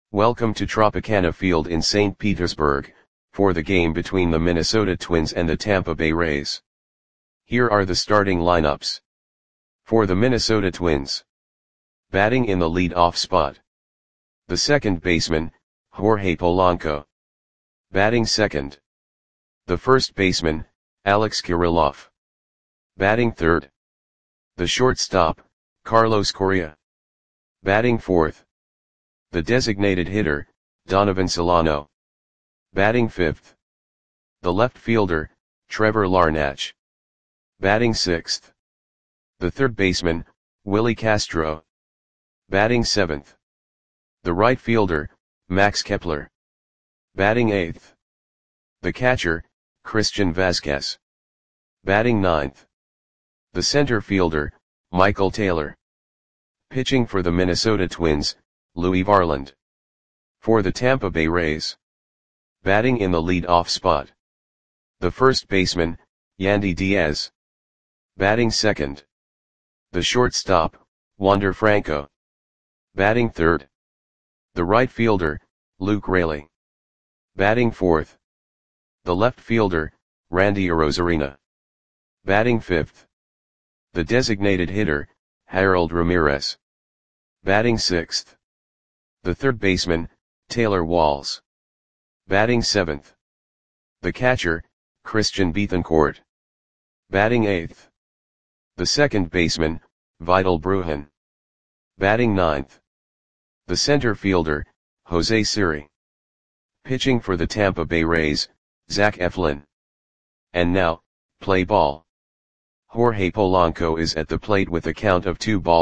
Welcome to Tropicana Field in St. Petersburg, for the game between the Minnesota Twins and the Tampa Bay Rays. Here are the starting lineups. For the Minnesota Twins. Batting in the lead-off spot. The second baseman, Jorge Polanco. Batting second. The first baseman, Alex Kirilloff. Batting third. The shortstop, Carlos Correa. Batting fourth. The designated hitter, Donovan Solano. Batting fifth. The left fielder, Trevor Larnach. Batting sixth. The third baseman, Willie Castro. Batting seventh. The right fielder, Max Kepler. Batting eighth. The catcher, Christian Vazquez. Batting ninth. The center fielder, Michael Taylor. Pitching for the Minnesota Twins, Louis Varland. For the Tampa Bay Rays. Batting in the lead-off spot. The first baseman, Yandy Diaz. Batting second. The shortstop, Wander Franco. Batting third. The right fielder, Luke Raley. Batting fourth. The left fielder, Randy Arozarena. Batting fifth. The designated hitter, Harold Ramirez. Batting sixth. The third baseman, Taylor Walls. Batting seventh. The catcher, Christian Bethancourt. Batting eighth. The second baseman, Vidal Brujan. Batting ninth. The center fielder, Jose Siri. Pitching for the Tampa Bay Rays, Zach Eflin. And now, play ball. Jorge Polanco is at the plate with a count of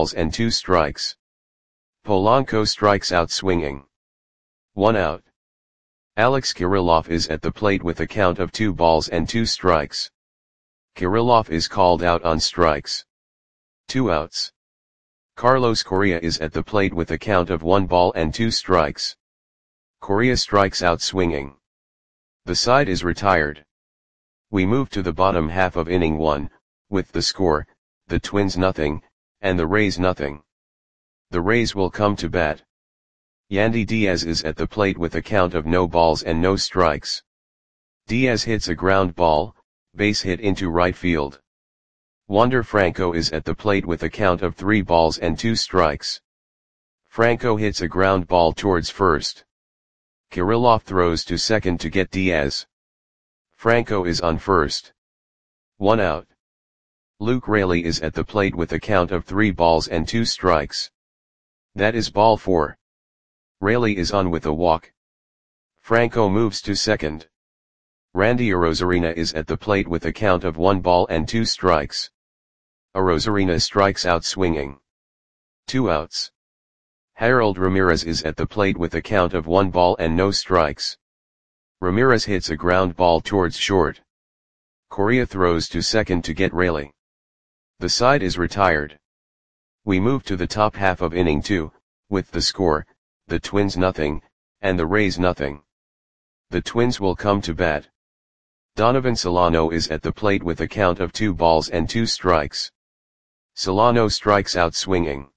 2-2. Polanco strikes out swinging. 1 out. Alex Kirilloff is at the plate with a count of 2-2. Kirilloff is called out on strikes. 2 outs. Carlos Correa is at the plate with a count of 1-2. Correa strikes out swinging. The side is retired. We move to the bottom half of inning 1, with the score, the Twins nothing, and the Rays nothing. The Rays will come to bat. Yandy Diaz is at the plate with a count of no balls and no strikes. Diaz hits a ground ball, base hit into right field. Wander Franco is at the plate with a count of 3-2. Franco hits a ground ball towards first. Kirilloff throws to second to get Diaz. Franco is on first. 1 out. Luke Raley is at the plate with a count of 3-2. That is ball 4. Raley is on with a walk. Franco moves to second. Randy Arozarena is at the plate with a count of 1-2. Arozarena strikes out swinging. 2 outs. Harold Ramirez is at the plate with a count of 1-0. Ramirez hits a ground ball towards short. Correa throws to second to get Raley. The side is retired. We move to the top half of inning 2, with the score, the Twins nothing, and the Rays nothing. The Twins will come to bat. Donovan Solano is at the plate with a count of 2-2. Solano strikes out swinging.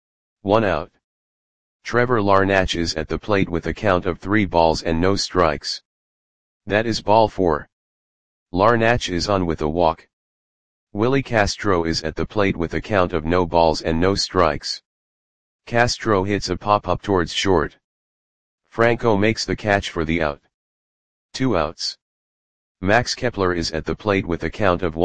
1 out. Trevor Larnach is at the plate with a count of 3-0. That is ball 4. Larnach is on with a walk. Willie Castro is at the plate with a count of no balls and no strikes. Castro hits a pop-up towards short. Franco makes the catch for the out. 2 outs. Max Kepler is at the plate with a count of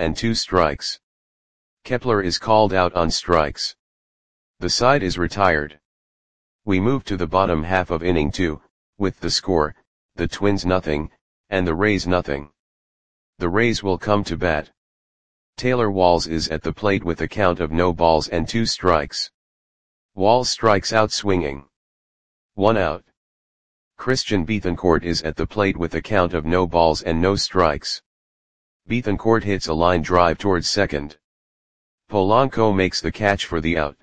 1-2. Kepler is called out on strikes. The side is retired. We move to the bottom half of inning 2, with the score, the Twins nothing, and the Rays nothing. The Rays will come to bat. Taylor Walls is at the plate with a count of no balls and 2 strikes. Walls strikes out swinging. 1 out. Christian Bethancourt is at the plate with a count of no balls and no strikes. Bethancourt hits a line drive towards second. Polanco makes the catch for the out.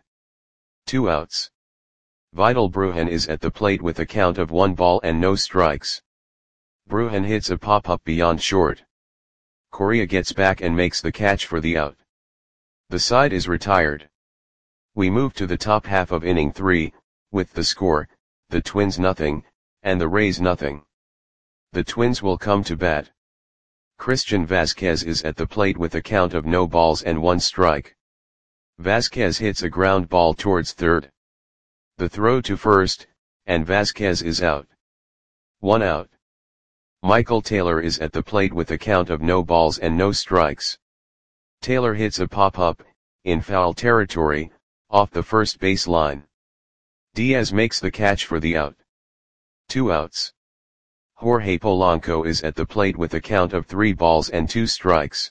2 outs. Vidal Brujan is at the plate with a count of 1 ball and no strikes. Brujan hits a pop-up beyond short. Correa gets back and makes the catch for the out. The side is retired. We move to the top half of inning 3, with the score, the Twins nothing, and the Rays nothing. The Twins will come to bat. Christian Vasquez is at the plate with a count of no balls and 1 strike. Vasquez hits a ground ball towards third. The throw to first, and Vasquez is out. 1 out. Michael Taylor is at the plate with a count of no balls and no strikes. Taylor hits a pop-up, in foul territory, off the first base line. Diaz makes the catch for the out. 2 outs. Jorge Polanco is at the plate with a count of 3 balls and 2 strikes.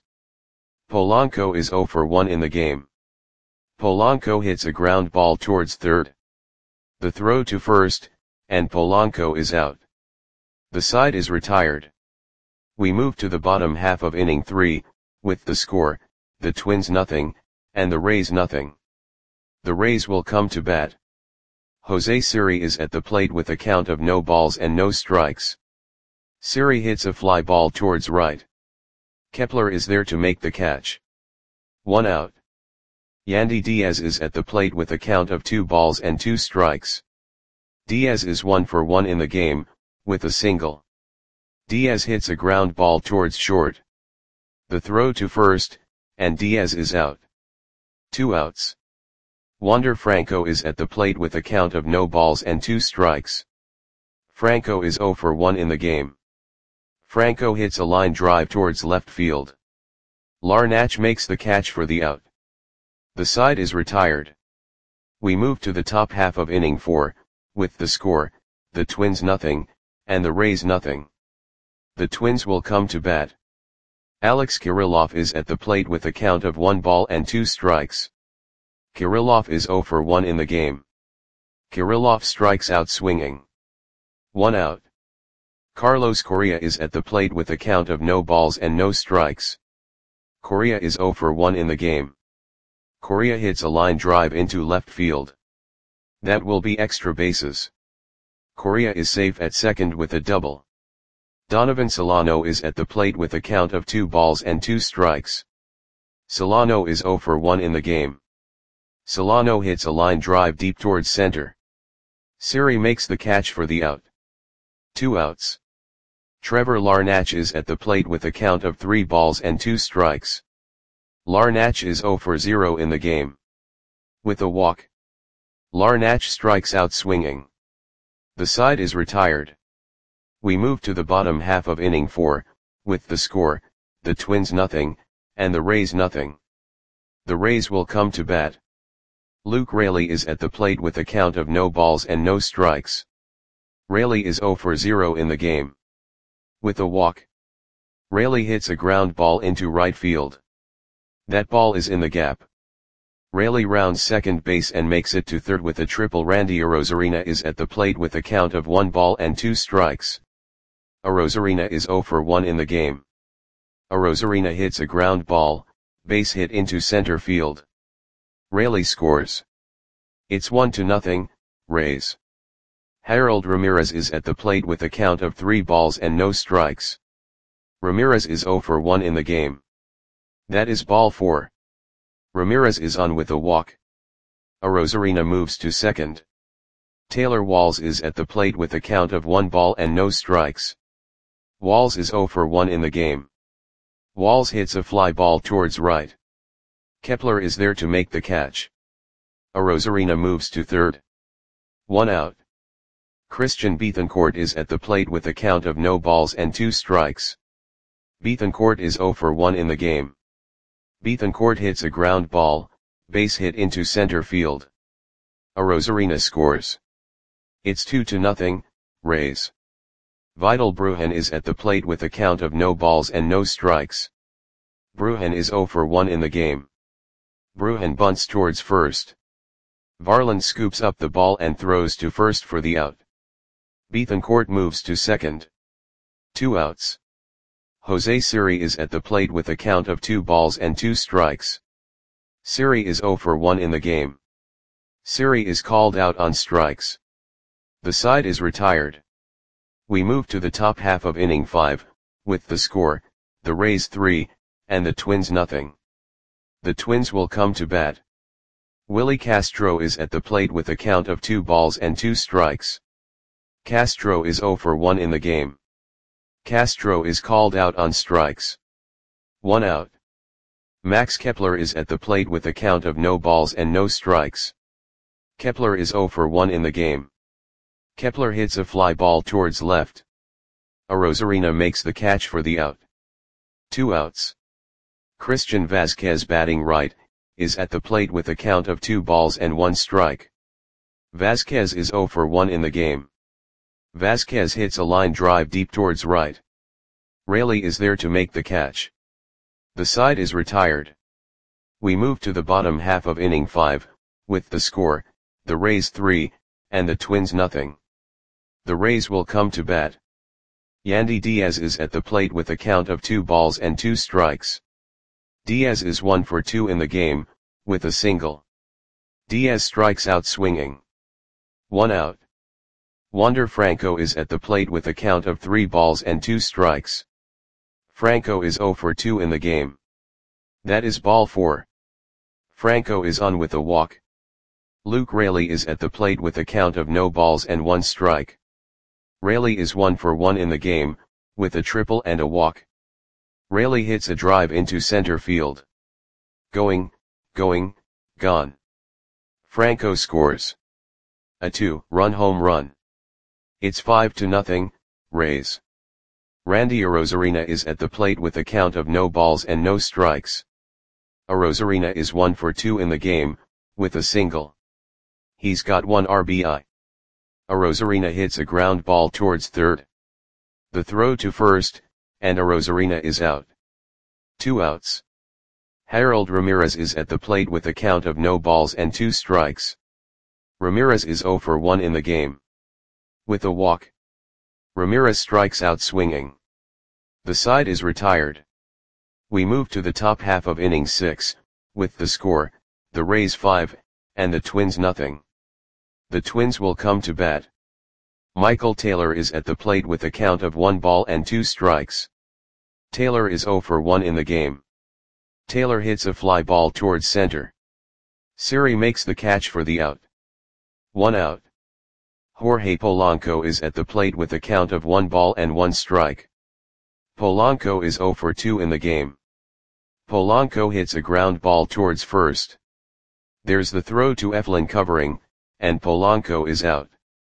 Polanco is 0 for 1 in the game. Polanco hits a ground ball towards third. The throw to first, and Polanco is out. The side is retired. We move to the bottom half of inning 3, with the score, the Twins nothing, and the Rays nothing. The Rays will come to bat. Jose Siri is at the plate with a count of no balls and no strikes. Siri hits a fly ball towards right. Kepler is there to make the catch. 1 out. Yandy Diaz is at the plate with a count of 2 balls and 2 strikes. Diaz is 1 for 1 in the game, with a single. Diaz hits a ground ball towards short. The throw to first, and Diaz is out. 2 outs. Wander Franco is at the plate with a count of no balls and 2 strikes. Franco is 0 for 1 in the game. Franco hits a line drive towards left field. Larnach makes the catch for the out. The side is retired. We move to the top half of inning 4, with the score, the Twins nothing, and the Rays nothing. The Twins will come to bat. Alex Kirilloff is at the plate with a count of 1 ball and 2 strikes. Kirilloff is 0 for 1 in the game. Kirilloff strikes out swinging. 1 out. Carlos Correa is at the plate with a count of no balls and no strikes. Correa is 0 for 1 in the game. Correa hits a line drive into left field. That will be extra bases. Correa is safe at second with a double. Donovan Solano is at the plate with a count of 2 balls and 2 strikes. Solano is 0 for 1 in the game. Solano hits a line drive deep towards center. Siri makes the catch for the out. 2 outs. Trevor Larnach is at the plate with a count of 3 balls and 2 strikes. Larnach is 0 for 0 in the game. With a walk. Larnach strikes out swinging. The side is retired. We move to the bottom half of inning 4, with the score, the Twins nothing, and the Rays nothing. The Rays will come to bat. Luke Raley is at the plate with a count of no balls and no strikes. Raley is 0 for 0 in the game. With a walk. Raley hits a ground ball into right field. That ball is in the gap. Raley rounds second base and makes it to third with a triple. Randy Arozarena is at the plate with a count of 1 ball and 2 strikes. Arozarena is 0 for 1 in the game. Arozarena hits a ground ball, base hit into center field. Raley scores. It's 1-0, Rays. Harold Ramirez is at the plate with a count of 3 balls and no strikes. Ramirez is 0 for 1 in the game. That is ball 4. Ramirez is on with a walk. Arozarena moves to second. Taylor Walls is at the plate with a count of 1 ball and no strikes. Walls is 0 for 1 in the game. Walls hits a fly ball towards right. Kepler is there to make the catch. Arozarena moves to third. 1 out. Christian Bethancourt is at the plate with a count of no balls and 2 strikes. Bethancourt is 0 for 1 in the game. Bethancourt hits a ground ball, base hit into center field. Arozarena scores. It's 2-0, Rays. Vidal Brujan is at the plate with a count of no balls and no strikes. Brujan is 0 for 1 in the game. Brujan bunts towards first. Varland scoops up the ball and throws to first for the out. Bethancourt moves to second. 2 outs. Jose Siri is at the plate with a count of 2 balls and 2 strikes. Siri is 0 for 1 in the game. Siri is called out on strikes. The side is retired. We move to the top half of inning 5, with the score, the Rays 3, and the Twins nothing. The Twins will come to bat. Willie Castro is at the plate with a count of 2 balls and 2 strikes. Castro is 0 for 1 in the game. Castro is called out on strikes. 1 out. Max Kepler is at the plate with a count of no balls and no strikes. Kepler is 0 for 1 in the game. Kepler hits a fly ball towards left. Arozarena makes the catch for the out. 2 outs. Christian Vasquez, batting right, is at the plate with a count of 2 balls and 1 strike. Vasquez is 0 for 1 in the game. Vasquez hits a line drive deep towards right. Raley is there to make the catch. The side is retired. We move to the bottom half of inning 5, with the score, the Rays 3, and the Twins nothing. The Rays will come to bat. Yandy Diaz is at the plate with a count of 2 balls and 2 strikes. Diaz is 1 for 2 in the game, with a single. Diaz strikes out swinging. 1 out. Wander Franco is at the plate with a count of 3 balls and 2 strikes. Franco is 0 for 2 in the game. That is ball 4. Franco is on with a walk. Luke Raley is at the plate with a count of no balls and 1 strike. Raley is 1 for 1 in the game, with a triple and a walk. Raley hits a drive into center field. Going, gone. Franco scores a 2-run home run. It's 5-0, Rays. Randy Arozarena is at the plate with a count of no balls and no strikes. Arozarena is 1 for 2 in the game, with a single. He's got 1 RBI. Arozarena hits a ground ball towards third. The throw to first, and Arozarena is out. 2 outs. Harold Ramirez is at the plate with a count of no balls and 2 strikes. Ramirez is 0 for 1 in the game. With a walk. Ramirez strikes out swinging. The side is retired. We move to the top half of inning 6, with the score, the Rays 5, and the Twins nothing. The Twins will come to bat. Michael Taylor is at the plate with a count of 1 ball and 2 strikes. Taylor is 0 for 1 in the game. Taylor hits a fly ball towards center. Siri makes the catch for the out. 1 out. Jorge Polanco is at the plate with a count of 1 ball and 1 strike. Polanco is 0 for 2 in the game. Polanco hits a ground ball towards first. There's the throw to Eflin covering, and Polanco is out.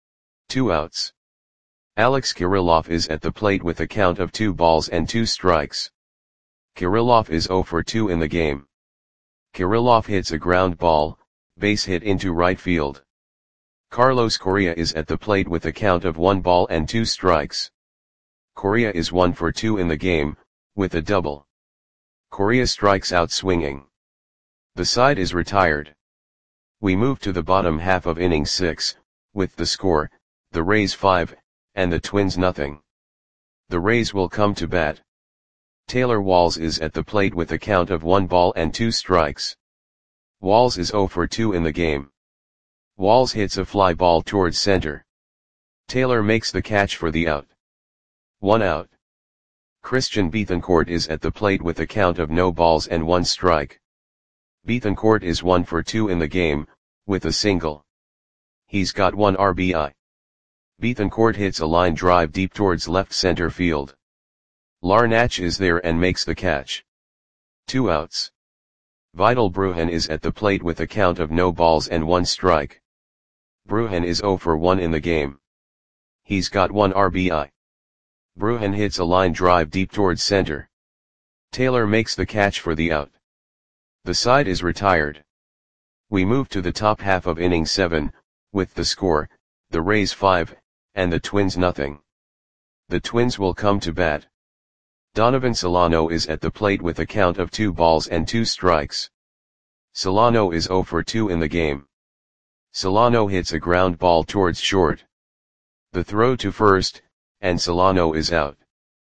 2 outs. Alex Kirilloff is at the plate with a count of 2 balls and 2 strikes. Kirilloff is 0 for 2 in the game. Kirilloff hits a ground ball, base hit into right field. Carlos Correa is at the plate with a count of 1 ball and 2 strikes. Correa is 1 for 2 in the game, with a double. Correa strikes out swinging. The side is retired. We move to the bottom half of inning 6, with the score, the Rays 5, and the Twins nothing. The Rays will come to bat. Taylor Walls is at the plate with a count of 1 ball and 2 strikes. Walls is 0 for 2 in the game. Walls hits a fly ball towards center. Taylor makes the catch for the out. 1 out. Christian Bethancourt is at the plate with a count of no balls and 1 strike. Bethancourt is 1 for 2 in the game, with a single. He's got 1 RBI. Bethancourt hits a line drive deep towards left center field. Larnach is there and makes the catch. 2 outs. Vidal Brujan is at the plate with a count of no balls and 1 strike. Brujan is 0 for 1 in the game. He's got 1 RBI. Brujan hits a line drive deep towards center. Taylor makes the catch for the out. The side is retired. We move to the top half of inning 7, with the score, the Rays 5, and the Twins nothing. The Twins will come to bat. Donovan Solano is at the plate with a count of 2 balls and 2 strikes. Solano is 0 for 2 in the game. Solano hits a ground ball towards short. The throw to first, and Solano is out.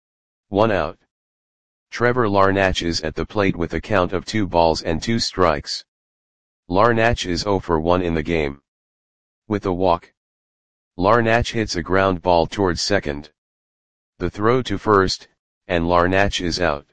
1 out. Trevor Larnach is at the plate with a count of 2 balls and 2 strikes. Larnach is 0 for 1 in the game. With a walk. Larnach hits a ground ball towards second. The throw to first, and Larnach is out.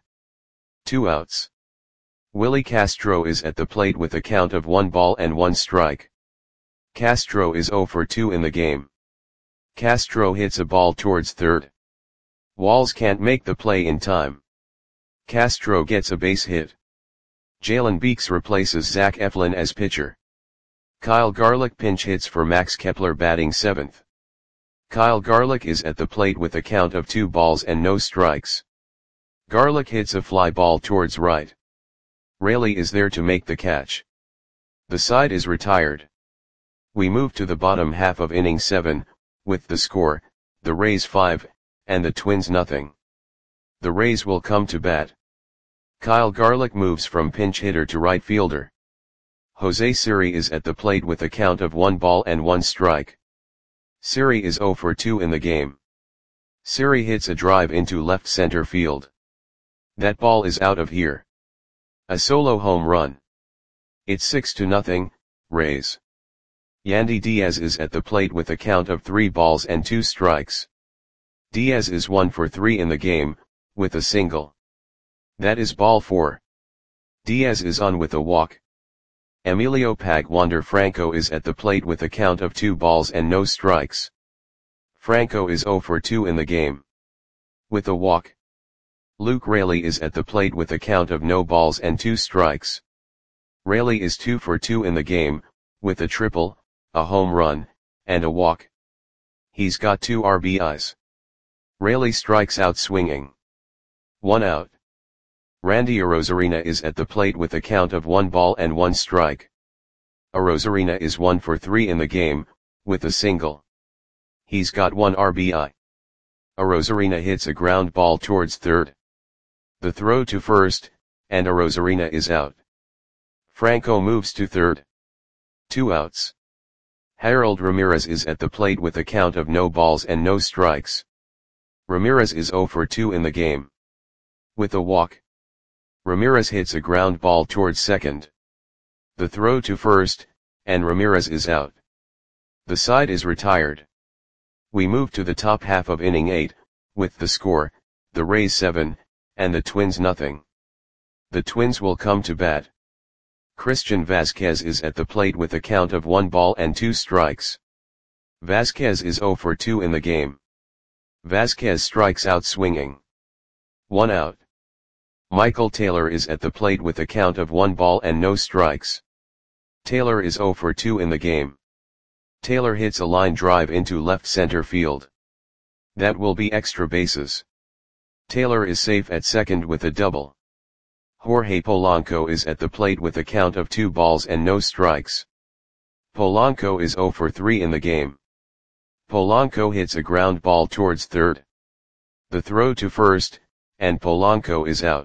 2 outs. Willie Castro is at the plate with a count of 1 ball and 1 strike. Castro is 0 for 2 in the game. Castro hits a ball towards third. Walls can't make the play in time. Castro gets a base hit. Jalen Beeks replaces Zach Eflin as pitcher. Kyle Garlick pinch hits for Max Kepler batting seventh. Kyle Garlick is at the plate with a count of 2 balls and no strikes. Garlick hits a fly ball towards right. Raley is there to make the catch. The side is retired. We move to the bottom half of inning 7, with the score, the Rays 5, and the Twins nothing. The Rays will come to bat. Kyle Garlick moves from pinch hitter to right fielder. Jose Siri is at the plate with a count of 1 ball and 1 strike. Siri is 0 for 2 in the game. Siri hits a drive into left center field. That ball is out of here. A solo home run. It's 6-0, Rays. Yandy Diaz is at the plate with a count of 3 balls and 2 strikes. Diaz is 1 for 3 in the game, with a single. That is ball 4. Diaz is on with a walk. Emilio Pagwander Franco is at the plate with a count of 2 balls and no strikes. Franco is 0 for 2 in the game. With a walk. Luke Raley is at the plate with a count of no balls and 2 strikes. Raley is 2 for 2 in the game, with a triple, a home run, and a walk. He's got 2 RBIs. Raley strikes out swinging. 1 out. Randy Arozarena is at the plate with a count of 1 ball and 1 strike. Arozarena is 1 for 3 in the game, with a single. He's got 1 RBI. Arozarena hits a ground ball towards third. The throw to first, and Arozarena is out. Franco moves to third. 2 outs. Harold Ramirez is at the plate with a count of no balls and no strikes. Ramirez is 0 for 2 in the game. With a walk. Ramirez hits a ground ball towards second. The throw to first, and Ramirez is out. The side is retired. We move to the top half of inning 8, with the score, the Rays 7, and the Twins nothing. The Twins will come to bat. Christian Vazquez is at the plate with a count of 1 ball and 2 strikes. Vazquez is 0 for 2 in the game. Vazquez strikes out swinging. 1 out. Michael Taylor is at the plate with a count of 1 ball and no strikes. Taylor is 0 for 2 in the game. Taylor hits a line drive into left center field. That will be extra bases. Taylor is safe at second with a double. Jorge Polanco is at the plate with a count of 2 balls and no strikes. Polanco is 0 for 3 in the game. Polanco hits a ground ball towards third. The throw to first, and Polanco is out.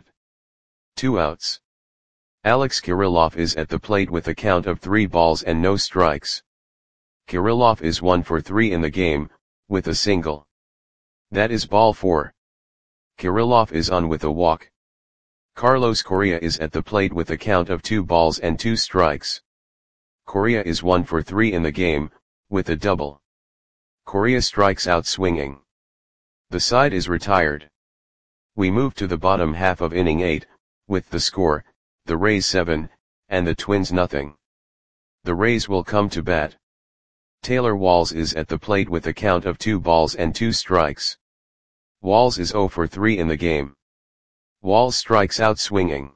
2 outs. Alex Kirilloff is at the plate with a count of 3 balls and no strikes. Kirilloff is 1 for 3 in the game, with a single. That is ball 4. Kirilloff is on with a walk. Carlos Correa is at the plate with a count of 2 balls and 2 strikes. Correa is 1 for 3 in the game, with a double. Correa strikes out swinging. The side is retired. We move to the bottom half of inning 8, with the score, the Rays 7, and the Twins nothing. The Rays will come to bat. Taylor Walls is at the plate with a count of 2 balls and 2 strikes. Walls is 0 for 3 in the game. Walls strikes out swinging.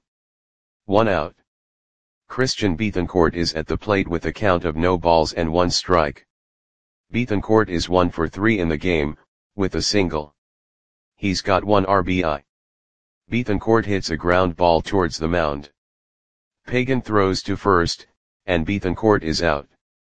1 out. Christian Bethancourt is at the plate with a count of no balls and 1 strike. Bethancourt is 1 for 3 in the game, with a single. He's got 1 RBI. Bethancourt hits a ground ball towards the mound. Pagan throws to first, and Bethancourt is out.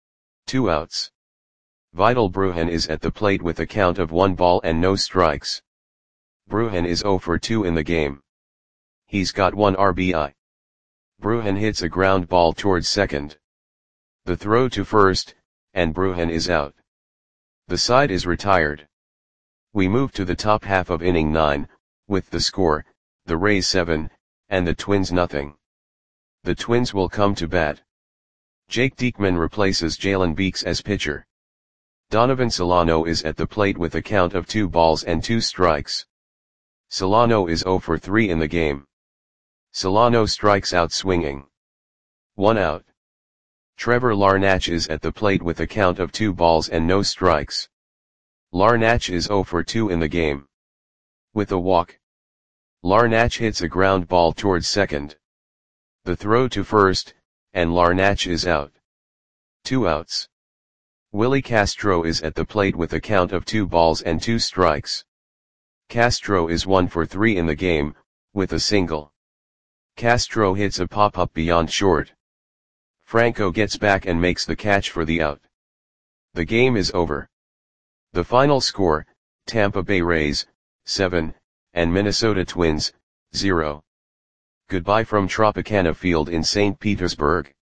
2 outs. Vidal Brujan is at the plate with a count of 1 ball and no strikes. Brujan is 0 for 2 in the game. He's got 1 RBI. Brujan hits a ground ball towards second. The throw to first, and Brujan is out. The side is retired. We move to the top half of inning 9, with the score, the Rays 7, and the Twins nothing. The Twins will come to bat. Jake Diekman replaces Jalen Beeks as pitcher. Donovan Solano is at the plate with a count of 2 balls and 2 strikes. Solano is 0 for 3 in the game. Solano strikes out swinging. 1 out. Trevor Larnach is at the plate with a count of 2 balls and no strikes. Larnach is 0 for 2 in the game. With a walk, Larnach hits a ground ball towards second. The throw to first, and Larnach is out. 2 outs. Willie Castro is at the plate with a count of 2 balls and 2 strikes. Castro is 1 for 3 in the game, with a single. Castro hits a pop-up beyond short. Franco gets back and makes the catch for the out. The game is over. The final score, Tampa Bay Rays, 7, and Minnesota Twins, 0. Goodbye from Tropicana Field in St. Petersburg.